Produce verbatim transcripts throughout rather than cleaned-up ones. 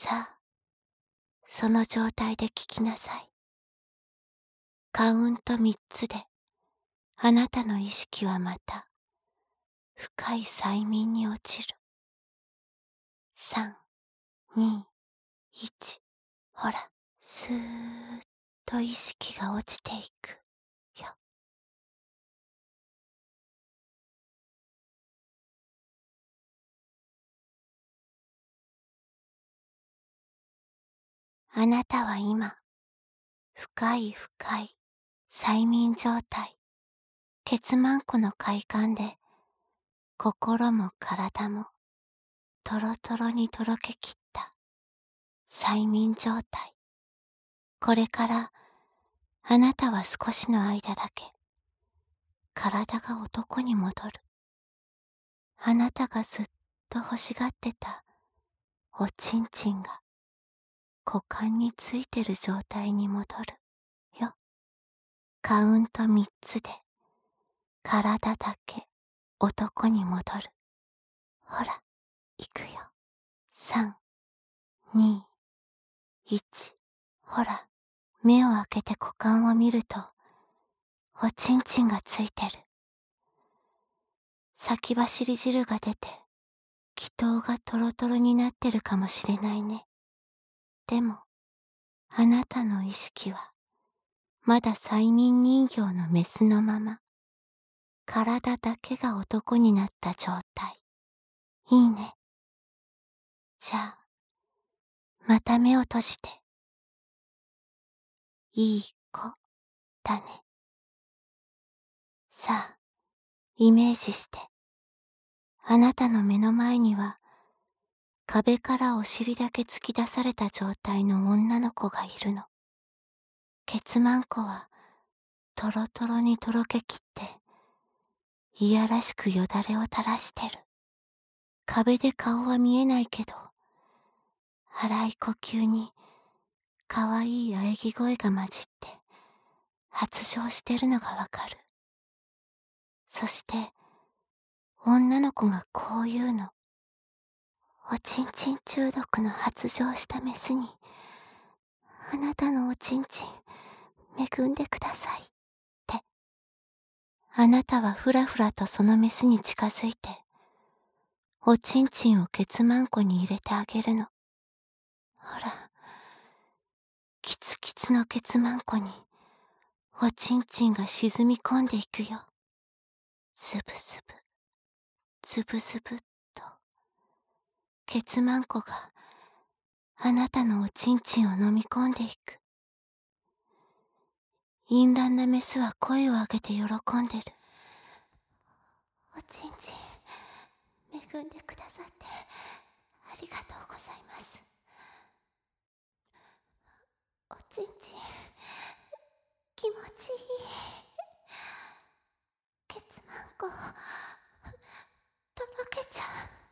さあ、その状態で聞きなさい。カウントみっつで、あなたの意識はまた、深い催眠に落ちる。さん、に、いち、ほら、スーッと意識が落ちていくよ。あなたは今、深い深い催眠状態、血満湖の快感で、心も体もトロトロにとろけきった催眠状態。これからあなたは少しの間だけ体が男に戻る。あなたがずっと欲しがってたおちんちんが股間についてる状態に戻るよ。カウントみっつで体だけ男に戻る。ほら、行くよ。さん、に、いち。ほら、目を開けて股間を見るとおちんちんがついてる。先走り汁が出て気筒がトロトロになってるかもしれないね。でも、あなたの意識はまだ催眠人形のメスのまま、体だけが男になった状態。いいね。じゃあ、また目を閉じて。いい子だね。さあ、イメージして。あなたの目の前には、壁からお尻だけ突き出された状態の女の子がいるの。ケツマンコはトロトロにとろけきって、いやらしくよだれを垂らしてる。壁で顔は見えないけど、荒い呼吸にかわいい喘ぎ声が混じって発情してるのがわかる。そして女の子がこう言うの。おちんちん中毒の発情したメスに、あなたのおちんちん恵んでくださいって。あなたはふらふらとそのメスに近づいて、おちんちんをケツマンコに入れてあげるの。ほら、キツキツのケツマンコにおちんちんが沈み込んでいくよ。ズブズブ、ズブズブっと、ケツマンコがあなたのおちんちんを飲み込んでいく。淫乱なメスは声を上げて喜んでる。おちんちん、恵んでくださってありがとうございます。おちんちん、気持ちいい。ケツマンコ、とろけちゃ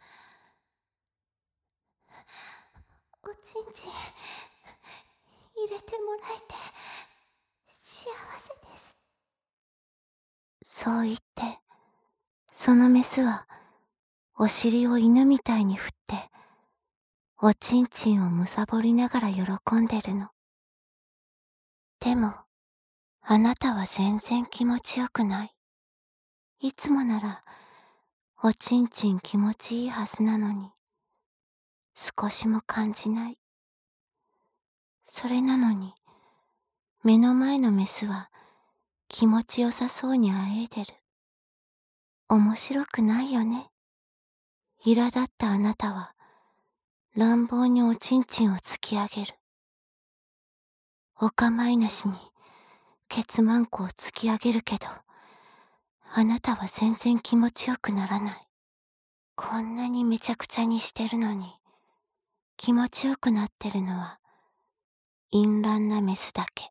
う。おちんちん、入れてもらえて幸せです。そう言って、そのメスはお尻を犬みたいに振って、おちんちんをむさぼりながら喜んでるの。でも、あなたは全然気持ちよくない。いつもなら、おちんちん気持ちいいはずなのに、少しも感じない。それなのに、目の前のメスは気持ちよさそうにあえいでる。面白くないよね。苛立ったあなたは、乱暴におちんちんを突き上げる。お構いなしに、ケツマンコを突き上げるけど、あなたは全然気持ちよくならない。こんなにめちゃくちゃにしてるのに、気持ちよくなってるのは、淫乱なメスだけ。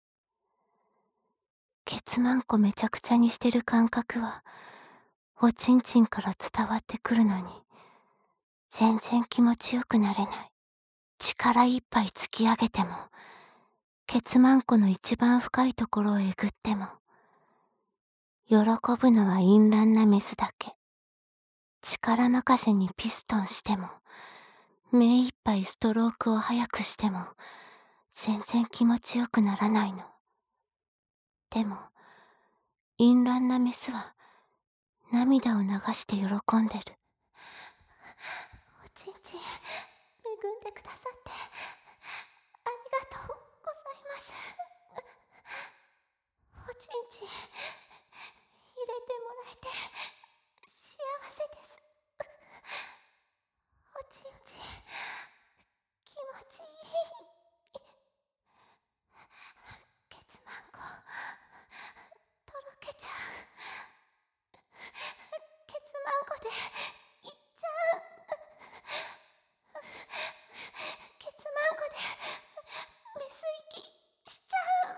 ケツマンコめちゃくちゃにしてる感覚は、おちんちんから伝わってくるのに、全然気持ちよくなれない。力いっぱい突き上げても、ケツマンコの一番深いところをえぐっても、喜ぶのは淫乱なメスだけ。力任せにピストンしても、 目いっぱいストロークを早くしても、全然気持ちよくならないの。でも、淫乱なメスは、涙を流して喜んでる。おちんちん、恵んでくださって、ありがとうございます。おちんちん、入れてもらえて、幸せです。おちんちん、気持ちいい。ケツマンコ、とろけちゃう。ケツマンコで、いっちゃう。ケツマンコで、メス息しちゃう。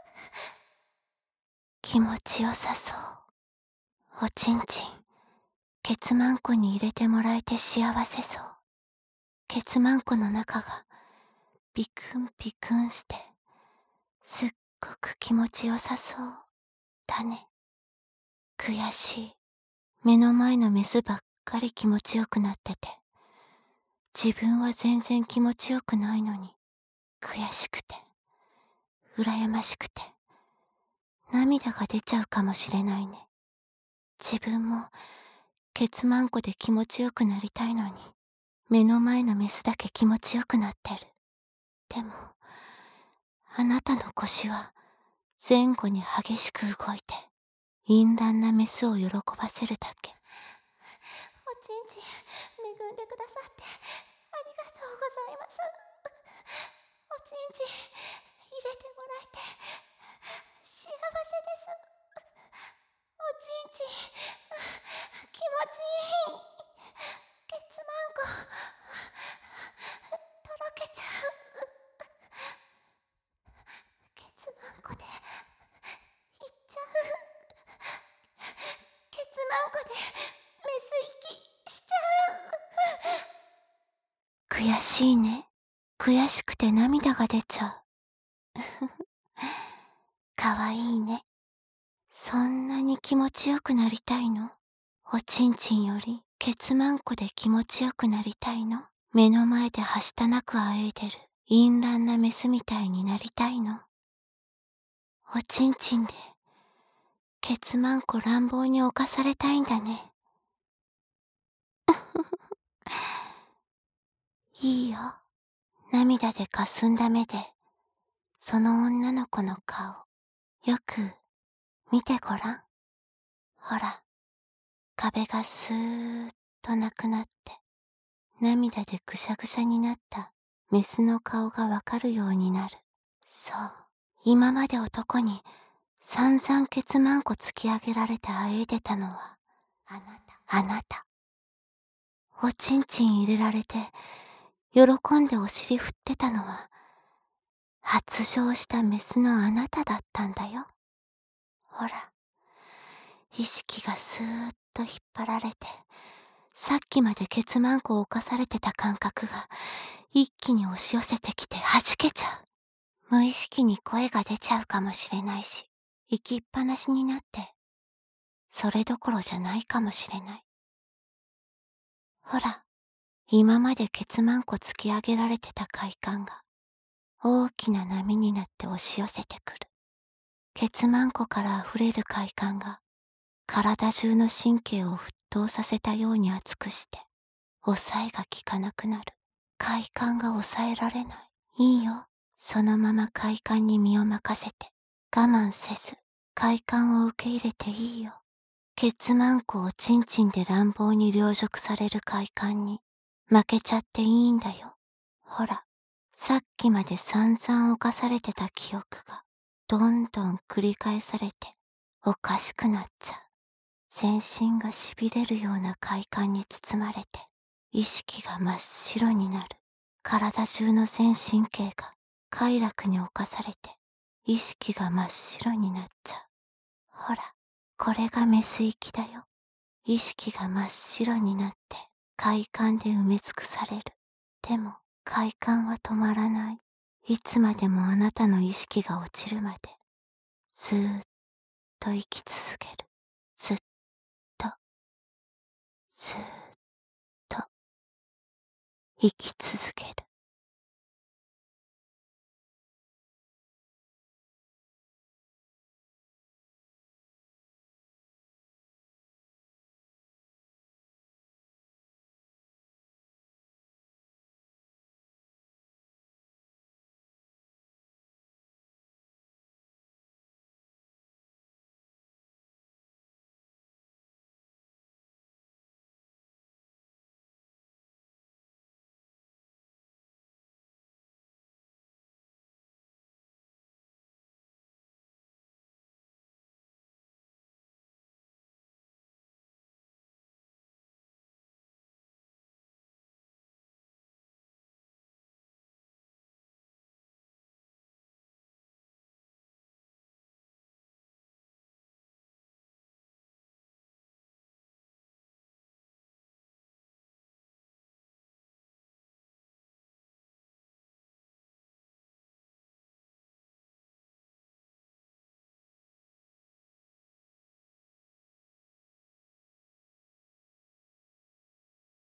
気持ちよさそう。おちんちん、ケツマンコに入れてもらえて幸せそう。ケツマンコの中がビクンビクンして、すっごく気持ちよさそうだね。悔しい。目の前のメスばっかり気持ちよくなってて、自分は全然気持ちよくないのに、悔しくて、羨ましくて、涙が出ちゃうかもしれないね。自分もケツマンコで気持ちよくなりたいのに、目の前のメスだけ気持ちよくなってる。でも、あなたの腰は前後に激しく動いて、淫乱なメスを喜ばせるだけ。おちんちん、恵んでくださって、ありがとうございます。おちんちん、入れてもらえて、幸せです。おちんちん、気持ちいい。ケツマンコ、とろけちゃう。ケツマンコで、いっちゃう。ケツマンコで、メス息しちゃう。悔しいね。悔しくて涙が出ちゃう。かわいいね。そんなに気持ちよくなりたいの？おちんちんよりケツマンコで気持ちよくなりたいの？目の前ではしたなくあえいでる淫乱なメスみたいになりたいの？おちんちんでケツマンコ乱暴に侵されたいんだね。いいよ。涙でかすんだ目で、その女の子の顔、よく見てごらん。ほら、壁がスーッとなくなって、涙でぐしゃぐしゃになったメスの顔がわかるようになる。そう、今まで男に散々ケツマンコ突き上げられてあえいでたのは、あなた、あなた。おちんちん入れられて、喜んでお尻振ってたのは、発情したメスのあなただったんだよ。ほら、意識がスーッと引っ張られて、さっきまでケツマンコを侵されてた感覚が、一気に押し寄せてきて弾けちゃう。無意識に声が出ちゃうかもしれないし、行きっぱなしになって、それどころじゃないかもしれない。ほら、今までケツマンコ突き上げられてた快感が、大きな波になって押し寄せてくる。ケツマンコから溢れる快感が、体中の神経を沸騰させたように熱くして、抑えが効かなくなる。快感が抑えられない。いいよ。そのまま快感に身を任せて、我慢せず、快感を受け入れていいよ。ケツマンコをチンチンで乱暴に凌辱される快感に、負けちゃっていいんだよ。ほら、さっきまで散々犯されてた記憶が、どんどん繰り返されて、おかしくなっちゃう。全身が痺れるような快感に包まれて、意識が真っ白になる。体中の全神経が快楽に侵されて、意識が真っ白になっちゃう。ほら、これがメス息だよ。意識が真っ白になって、快感で埋め尽くされる。でも、快感は止まらない。いつまでもあなたの意識が落ちるまで、ずーっと生き続ける。ずっと、ずーっと、 生き続ける。